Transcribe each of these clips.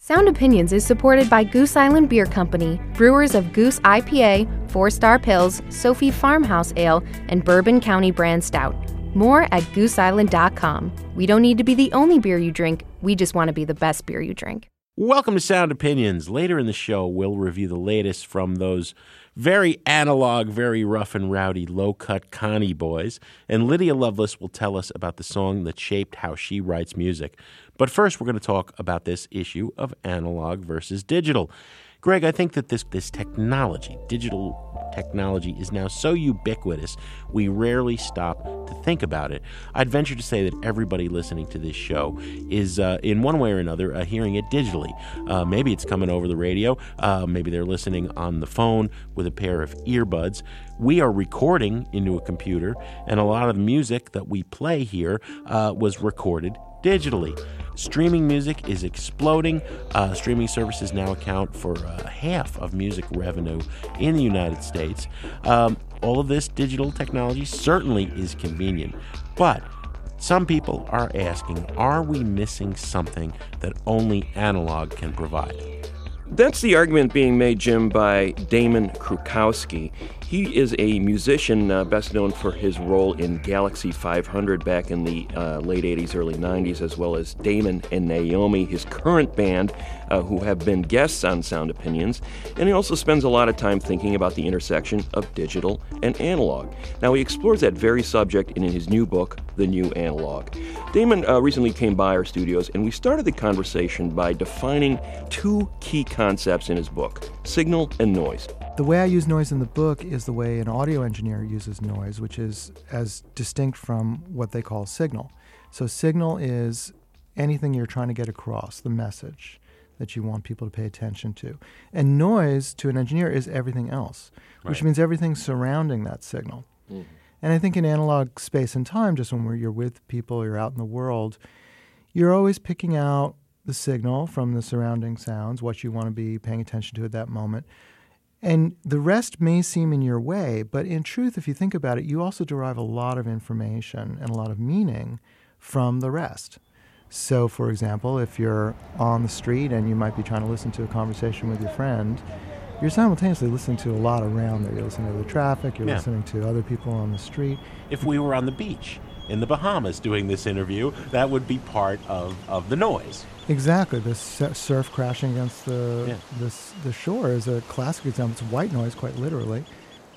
Sound Opinions is supported by Goose Island Beer Company, brewers of Goose IPA, 4-Star Pils, Sophie Farmhouse Ale, and Bourbon County Brand Stout. More at gooseisland.com. We don't need to be the only beer you drink. We just want to be the best beer you drink. Welcome to Sound Opinions. Later in the show, we'll review the latest from those very analog, very rough and rowdy, low-cut Connie boys. And Lydia Lovelace will tell us about the song that shaped how she writes music. But first, we're going to talk about this issue of analog versus digital. Greg, I think that this technology, digital technology, is now so ubiquitous, we rarely stop to think about it. I'd venture to say that everybody listening to this show is, in one way or another, hearing it digitally. Maybe it's coming over the radio. Maybe they're listening on the phone with a pair of earbuds. We are recording into a computer, and a lot of the music that we play here was recorded digitally. Streaming music is exploding. Streaming services now account for half of music revenue in the United States. All of this digital technology certainly is convenient, but some people are asking, are we missing something that only analog can provide? That's the argument being made, Jim, by Damon Krukowski. He is a musician best known for his role in Galaxy 500 back in the late 80s, early 90s, as well as Damon and Naomi, his current band, who have been guests on Sound Opinions. And he also spends a lot of time thinking about the intersection of digital and analog. Now, he explores that very subject in his new book, The New Analog. Damon recently came by our studios, and we started the conversation by defining two key concepts in his book, signal and noise. The way I use noise in the book is the way an audio engineer uses noise, which is as distinct from what they call signal. So signal is anything you're trying to get across, the message that you want people to pay attention to. And noise, to an engineer, is everything else, which means everything surrounding that signal. Mm-hmm. And I think in analog space and time, just when you're with people, you're out in the world, you're always picking out the signal from the surrounding sounds, what you want to be paying attention to at that moment. And the rest may seem in your way, but in truth, if you think about it, you also derive a lot of information and a lot of meaning from the rest. So, for example, if you're on the street and you might be trying to listen to a conversation with your friend, you're simultaneously listening to a lot around there. You're listening to the traffic, you're listening to other people on the street. If we were on the beach in the Bahamas doing this interview, that would be part of the noise. Exactly. The surf crashing against the shore is a classic example. It's white noise, quite literally.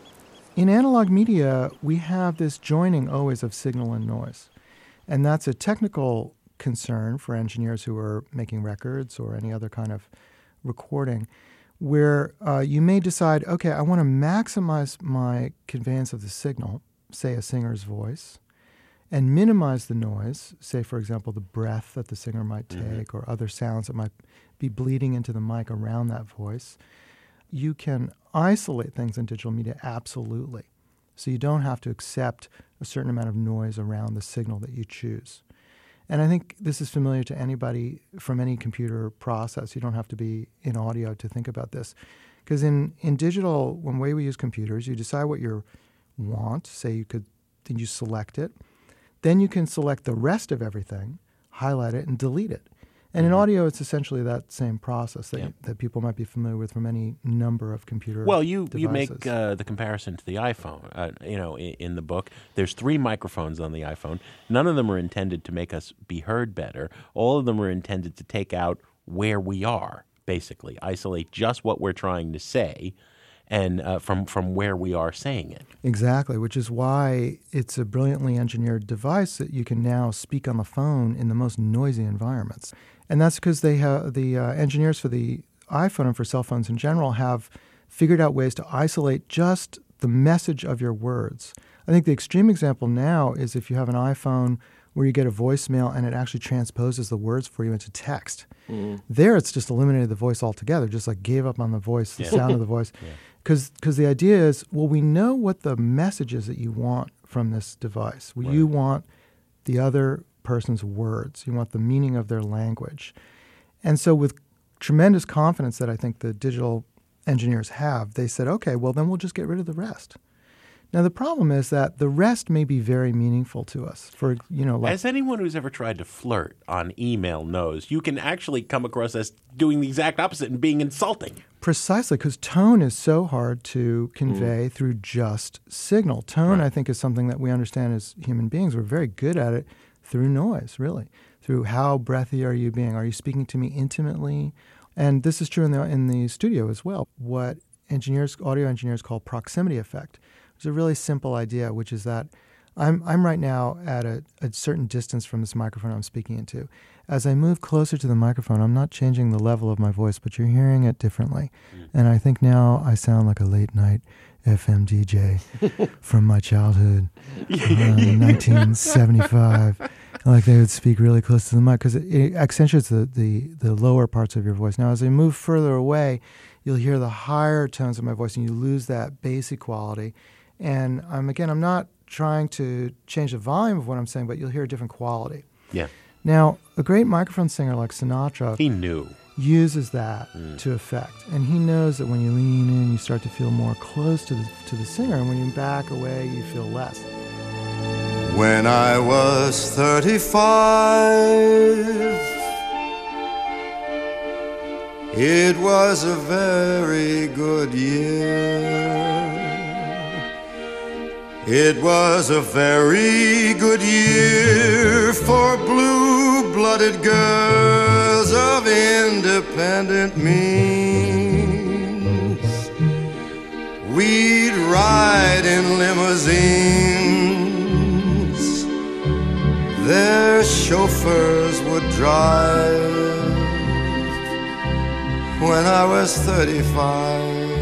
In analog media, we have this joining always of signal and noise. And that's a technical concern for engineers who are making records or any other kind of recording, where you may decide, okay, I want to maximize my conveyance of the signal, say a singer's voice, and minimize the noise, say, for example, the breath that the singer might take or other sounds that might be bleeding into the mic around that voice. You can isolate things in digital media, absolutely. So you don't have to accept a certain amount of noise around the signal that you choose. And I think this is familiar to anybody from any computer process. You don't have to be in audio to think about this. Because in digital, when we use computers, you decide what you want. Say then you select it. Then you can select the rest of everything, highlight it, and delete it. And in audio, it's essentially that same process that people might be familiar with from any number of computer devices. You make the comparison to the iPhone. In the book, there's 3 microphones on the iPhone. None of them are intended to make us be heard better. All of them are intended to take out where we are, basically, isolate just what we're trying to say, and from where we are saying it. Exactly, which is why it's a brilliantly engineered device that you can now speak on the phone in the most noisy environments. And that's because they have the engineers for the iPhone and for cell phones in general have figured out ways to isolate just the message of your words. I think the extreme example now is if you have an iPhone where you get a voicemail and it actually transposes the words for you into text. Mm-hmm. There it's just eliminated the voice altogether, just like gave up on the voice, the sound of the voice. Because the idea is, well, we know what the message is that you want from this device. Well, you want the other person's words. You want the meaning of their language. And so with tremendous confidence that I think the digital engineers have, they said, okay, well, then we'll just get rid of the rest. Now, the problem is that the rest may be very meaningful to us. As anyone who's ever tried to flirt on email knows, you can actually come across as doing the exact opposite and being insulting. Precisely, because tone is so hard to convey through just signal. Tone, I think, is something that we understand as human beings. We're very good at it through noise, really, through how breathy are you being. Are you speaking to me intimately? And this is true in the studio as well. What audio engineers call proximity effect. It's a really simple idea, which is that I'm right now at a certain distance from this microphone I'm speaking into. As I move closer to the microphone, I'm not changing the level of my voice, but you're hearing it differently. And I think now I sound like a late night FM DJ from my childhood, 1975. Like they would speak really close to the mic because it accentuates the lower parts of your voice. Now, as I move further away, you'll hear the higher tones of my voice, and you lose that bass quality. And I'm not trying to change the volume of what I'm saying, but you'll hear a different quality. Yeah. Now, a great microphone singer like Sinatra, he knew, uses that to effect, and he knows that when you lean in, you start to feel more close to the singer, and when you back away, you feel less. When I was 35, it was a very good year. It was a very good year for blue-blooded girls of independent means. We'd ride in limousines. Their chauffeurs would drive. When I was 35.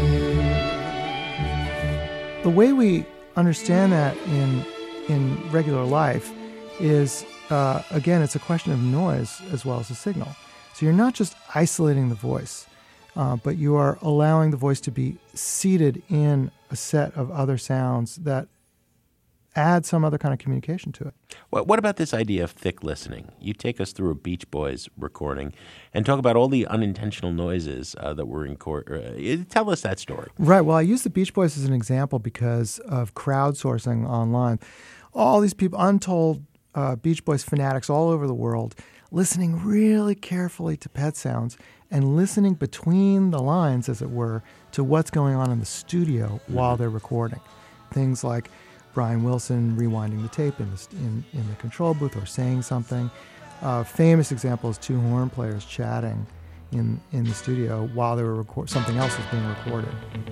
The way we understand that in regular life is, again, it's a question of noise as well as a signal. So you're not just isolating the voice, but you are allowing the voice to be seated in a set of other sounds that add some other kind of communication to it. What about this idea of thick listening? You take us through a Beach Boys recording and talk about all the unintentional noises that were in court. Tell us that story. Right. Well, I use the Beach Boys as an example because of crowdsourcing online. All these people, untold Beach Boys fanatics all over the world, listening really carefully to pet sounds and listening between the lines, as it were, to what's going on in the studio while they're recording. Things like Brian Wilson rewinding the tape in the control booth or saying something. Famous example is two horn players chatting in the studio while they were something else was being recorded.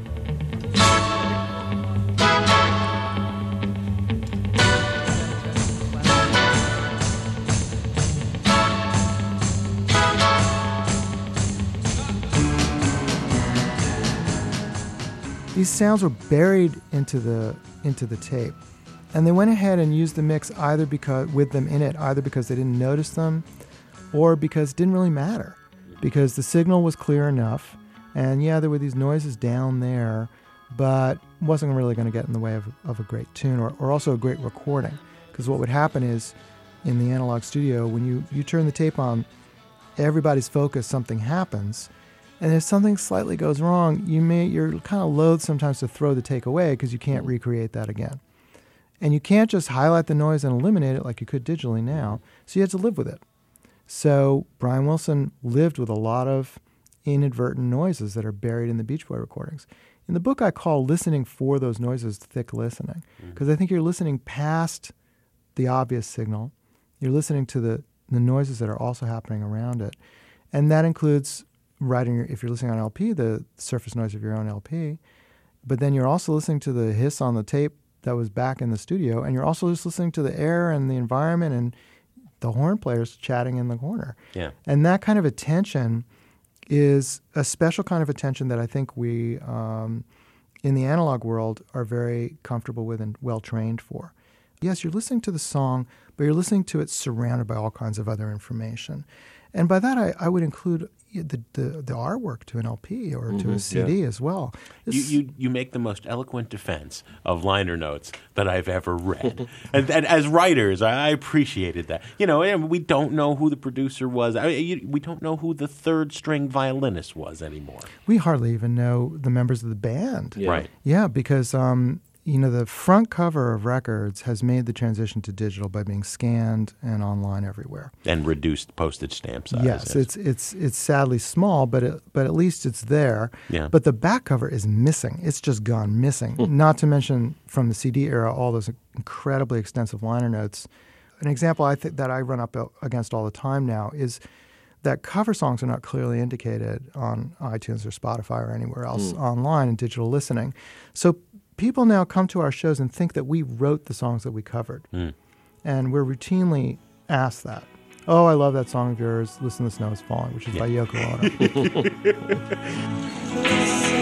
These sounds were buried into the tape, and they went ahead and used the mix either because they didn't notice them, or because it didn't really matter, because the signal was clear enough, and there were these noises down there, but wasn't really going to get in the way of a great tune or also a great recording. Because what would happen is, in the analog studio, when you turn the tape on, everybody's focused, something happens. And if something slightly goes wrong, you're kind of loath sometimes to throw the take away because you can't recreate that again. And you can't just highlight the noise and eliminate it like you could digitally now, so you have to live with it. So Brian Wilson lived with a lot of inadvertent noises that are buried in the Beach Boy recordings. In the book, I call listening for those noises thick listening, because I think you're listening past the obvious signal. You're listening to the noises that are also happening around it. And that includes if you're listening on LP, the surface noise of your own LP, but then you're also listening to the hiss on the tape that was back in the studio, and you're also just listening to the air and the environment and the horn players chatting in the corner. Yeah. And that kind of attention is a special kind of attention that I think we, in the analog world, are very comfortable with and well trained for. Yes, you're listening to the song, but you're listening to it surrounded by all kinds of other information. And by that, I would include the artwork to an LP or to a CD as well. You make the most eloquent defense of liner notes that I've ever read. and as writers, I appreciated that. We don't know who the producer was. We don't know who the third string violinist was anymore. We hardly even know the members of the band. Yeah. Right. Yeah, because the front cover of records has made the transition to digital by being scanned and online everywhere. And reduced postage stamp size. Yes, it's sadly small, but at least it's there. Yeah. But the back cover is missing. It's just gone missing. Not to mention from the CD era, all those incredibly extensive liner notes. An example I think that I run up against all the time now is that cover songs are not clearly indicated on iTunes or Spotify or anywhere else online in digital listening. So people now come to our shows and think that we wrote the songs that we covered. And we're routinely asked that. Oh, I love that song of yours, Listen, the Snow is Falling, which is by Yoko Ono.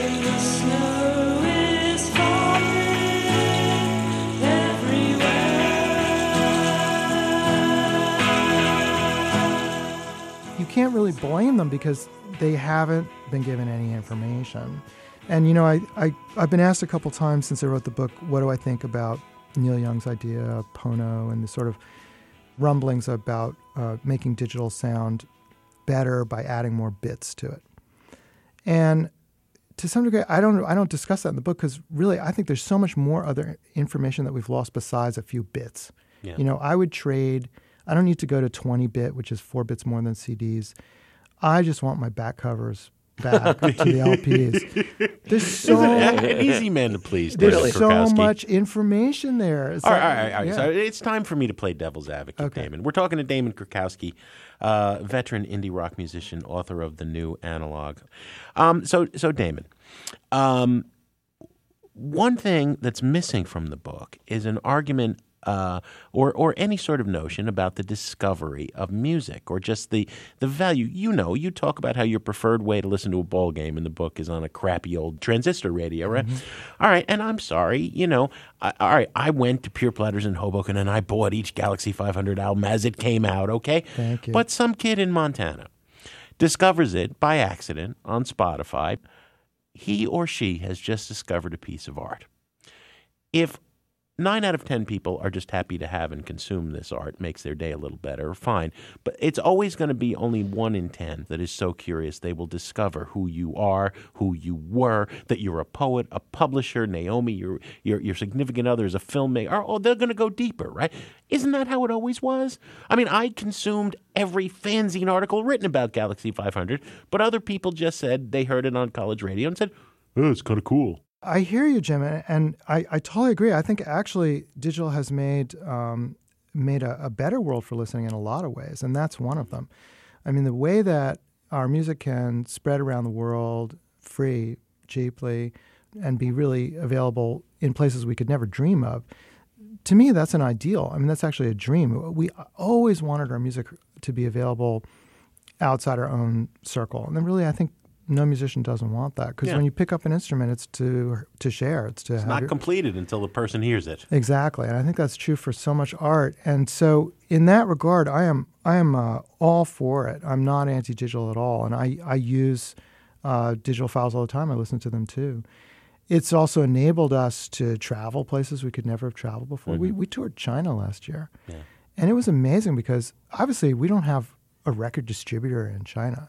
You can't really blame them because they haven't been given any information. And, I've been asked a couple times since I wrote the book, what do I think about Neil Young's idea of Pono and the sort of rumblings about making digital sound better by adding more bits to it. And to some degree, I don't discuss that in the book because really I think there's so much more other information that we've lost besides a few bits. Yeah. I would trade. I don't need to go to 20-bit, which is 4 bits more than CDs. I just want my back covers back to the LPs. There's an easy man to please. There's so much information there. All right. So it's time for me to play devil's advocate, Damon. We're talking to Damon Krukowski, veteran indie rock musician, author of The New Analog. So Damon, one thing that's missing from the book is an argument or any sort of notion about the discovery of music or just the value. You talk about how your preferred way to listen to a ball game in the book is on a crappy old transistor radio, right? Mm-hmm. All right, and I'm sorry, I went to Pure Platters in Hoboken and I bought each Galaxy 500 album as it came out, okay? Thank you. But some kid in Montana discovers it by accident on Spotify. He or she has just discovered a piece of art. If 9 out of 10 people are just happy to have and consume this art, makes their day a little better, fine. But it's always going to be only 1 in 10 that is so curious they will discover who you are, who you were, that you're a poet, a publisher, Naomi, your significant other is a filmmaker. Oh, they're going to go deeper, right? Isn't that how it always was? I mean, I consumed every fanzine article written about Galaxy 500, but other people just said they heard it on college radio and said, oh, it's kind of cool. I hear you, Jim, and I totally agree. I think actually digital has made a better world for listening in a lot of ways, and that's one of them. I mean, the way that our music can spread around the world free, cheaply, and be really available in places we could never dream of, to me, that's an ideal. I mean, that's actually a dream. We always wanted our music to be available outside our own circle, and then really I think no musician doesn't want that because when you pick up an instrument, it's to share. It's not completed until the person hears it. Exactly, and I think that's true for so much art. And so, in that regard, I am all for it. I'm not anti-digital at all, and I use digital files all the time. I listen to them too. It's also enabled us to travel places we could never have traveled before. Mm-hmm. We toured China last year, and it was amazing because obviously we don't have a record distributor in China,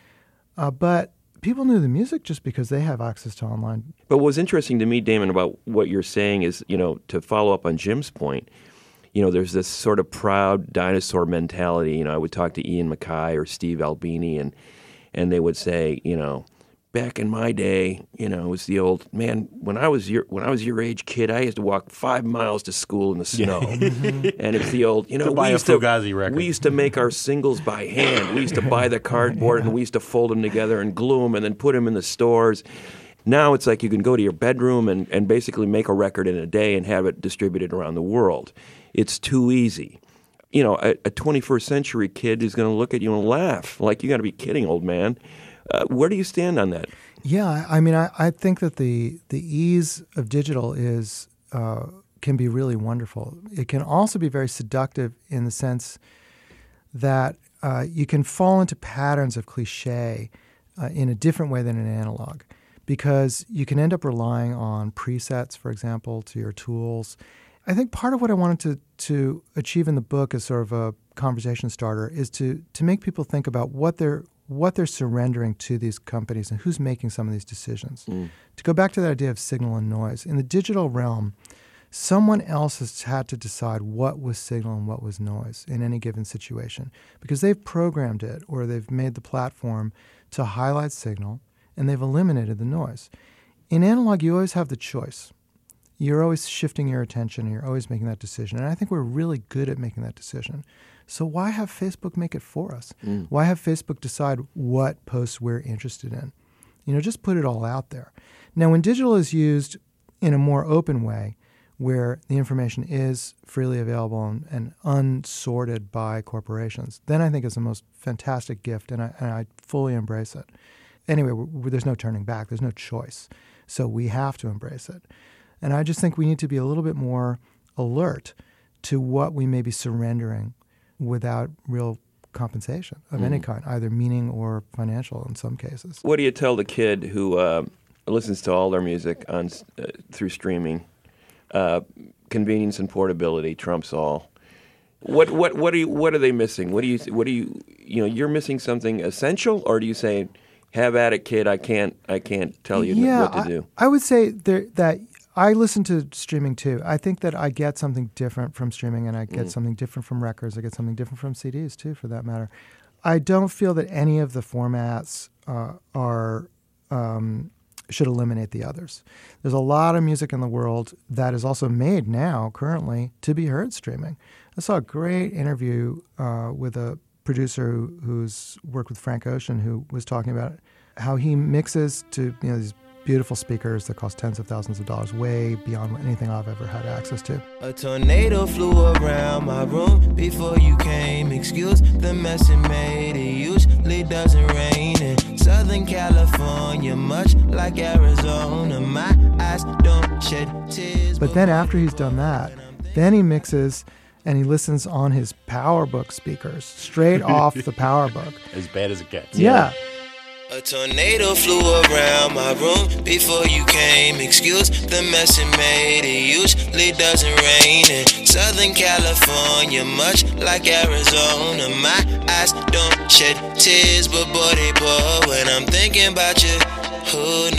but people knew the music just because they have access to online. But what's interesting to me, Damon, about what you're saying is, to follow up on Jim's point, there's this sort of proud dinosaur mentality. I would talk to Ian MacKaye or Steve Albini, and they would say, back in my day, it was the old man. When I was your age, kid, I used to walk 5 miles to school in the snow, and it's the old. We used to make our singles by hand. We used to buy the cardboard and we used to fold them together and glue them and then put them in the stores. Now it's like you can go to your bedroom and basically make a record in a day and have it distributed around the world. It's too easy. A 21st century kid is going to look at you and laugh like, you got to be kidding, old man. Where do you stand on that? Yeah, I mean, I think that the ease of digital can be really wonderful. It can also be very seductive in the sense that you can fall into patterns of cliche in a different way than an analog, because you can end up relying on presets, for example, to your tools. I think part of what I wanted to achieve in the book as sort of a conversation starter is to make people think about what they're what they're surrendering to these companies and who's making some of these decisions. To go back to that idea of signal and noise, in the digital realm, someone else has had to decide what was signal and what was noise in any given situation because they've programmed it or they've made the platform to highlight signal and they've eliminated the noise. In analog, you always have the choice. You're always shifting your attention and you're always making that decision. And I think we're really good at making that decision. So why have Facebook make it for us? Why have Facebook decide what posts we're interested in? Just put it all out there. Now, when digital is used in a more open way, where the information is freely available and unsorted by corporations, then I think it's the most fantastic gift, and I fully embrace it. Anyway, there's no turning back. There's no choice. So we have to embrace it. And I just think we need to be a little bit more alert to what we may be surrendering without real compensation of any kind, either meaning or financial in some cases. What do you tell the kid who listens to all their music on through streaming? Convenience and portability trumps all. What are they missing? What do you you're missing something essential, or do you say, have at it, kid? I can't tell you what to do. I would say that I listen to streaming too. I think that I get something different from streaming, and I get something different from records. I get something different from CDs too, for that matter. I don't feel that any of the formats should eliminate the others. There's a lot of music in the world that is also made now, currently, to be heard streaming. I saw a great interview with a producer who's worked with Frank Ocean, who was talking about how he mixes to these beautiful speakers that cost tens of thousands of dollars, way beyond anything I've ever had access to. A tornado flew around my room before you came. Excuse the mess it made. It usually doesn't rain in Southern California, much like Arizona. My eyes don't shed tears. But then after he's done that, then he mixes and he listens on his PowerBook speakers, straight off the PowerBook. As bad as it gets. Yeah. A tornado flew around my room before you came. Excuse the mess it made. It usually doesn't rain in Southern California, much like Arizona. My eyes don't shed tears, but boy they pour when I'm thinking about you. Oh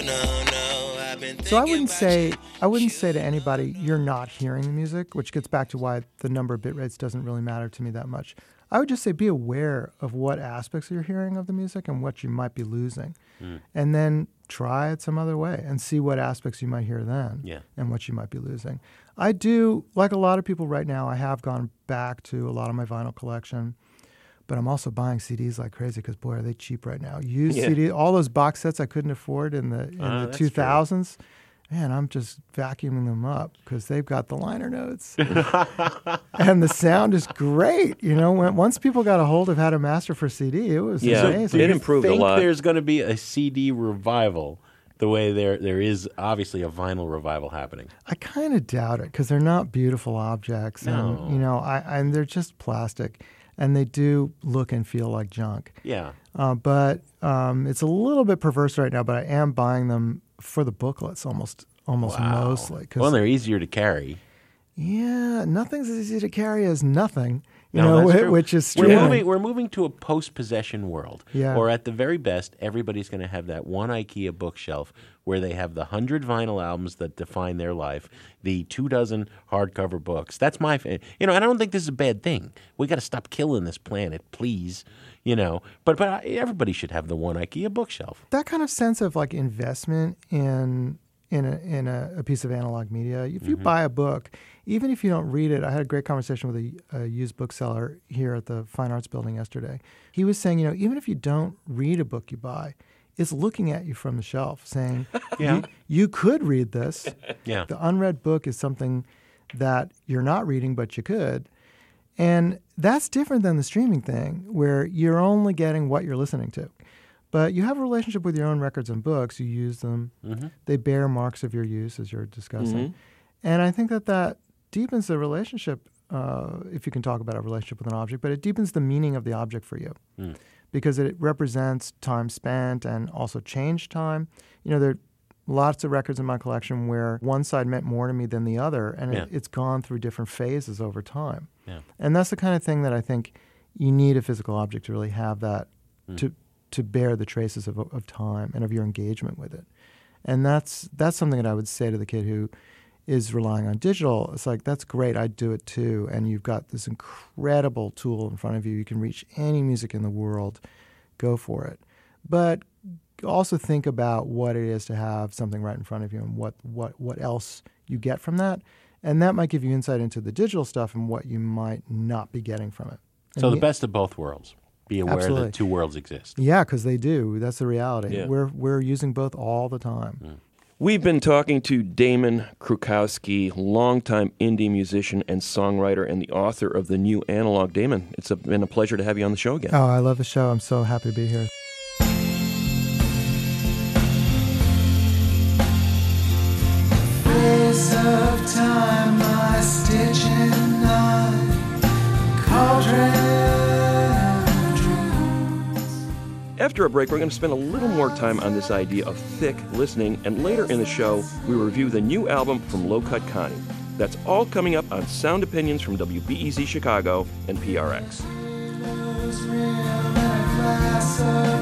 no, I've been thinking. So I wouldn't say to anybody, you're not hearing the music, which gets back to why the number of bit rates doesn't really matter to me that much. I would just say be aware of what aspects you're hearing of the music and what you might be losing. And then try it some other way and see what aspects you might hear then and what you might be losing. I do, like a lot of people right now, I have gone back to a lot of my vinyl collection, but I'm also buying CDs like crazy because, boy, are they cheap right now. Used CDs, all those box sets I couldn't afford in the 2000s. True. Man, I'm just vacuuming them up because they've got the liner notes. And the sound is great. Once people got a hold of how to master for CD, it was amazing. It improved a lot. Do you think there's going to be a CD revival the way there is obviously a vinyl revival happening? I kind of doubt it because they're not beautiful objects. No. And, and they're just plastic. And they do look and feel like junk. Yeah. But it's a little bit perverse right now, but I am buying them for the booklets almost mostly. Well, they're easier to carry. Yeah, nothing's as easy to carry as nothing, that's true. which is streaming. We're moving to a post-possession world. Yeah. Or at the very best, everybody's going to have that one IKEA bookshelf where they have the 100 vinyl albums that define their life, the 24 hardcover books. That's my I don't think this is a bad thing. We got to stop killing this planet, please. But everybody should have the one IKEA bookshelf. That kind of sense of like investment in a piece of analog media. If you buy a book, even if you don't read it, I had a great conversation with a used bookseller here at the Fine Arts Building yesterday. He was saying, even if you don't read a book you buy, it's looking at you from the shelf saying, you could read this. Yeah. The unread book is something that you're not reading, but you could. And that's different than the streaming thing, where you're only getting what you're listening to. But you have a relationship with your own records and books. You use them. They bear marks of your use, as you're discussing. And I think that deepens the relationship, if you can talk about a relationship with an object, but it deepens the meaning of the object for you because it represents time spent and also change time. There are lots of records in my collection where one side meant more to me than the other, and it's gone through different phases over time. Yeah. And that's the kind of thing that I think you need a physical object to really have that to bear the traces of time and of your engagement with it. And that's something that I would say to the kid who is relying on digital. It's like, that's great, I'd do it too. And you've got this incredible tool in front of you. You can reach any music in the world. Go for it. But also think about what it is to have something right in front of you and what else you get from that. And that might give you insight into the digital stuff and what you might not be getting from it. So the best of both worlds. Be aware Absolutely. that two worlds exist. Yeah, because they do. That's the reality. Yeah. We're using both all the time. Mm. We've been talking to Damon Krukowski, longtime indie musician and songwriter and the author of The New Analog. Damon, it's been a pleasure to have you on the show again. Oh, I love the show. I'm so happy to be here. Face of time, my stitching knife, cauldron. After a break, we're going to spend a little more time on this idea of thick listening, and later in the show, we review the new album from Low Cut Connie. That's all coming up on Sound Opinions from WBEZ Chicago and PRX.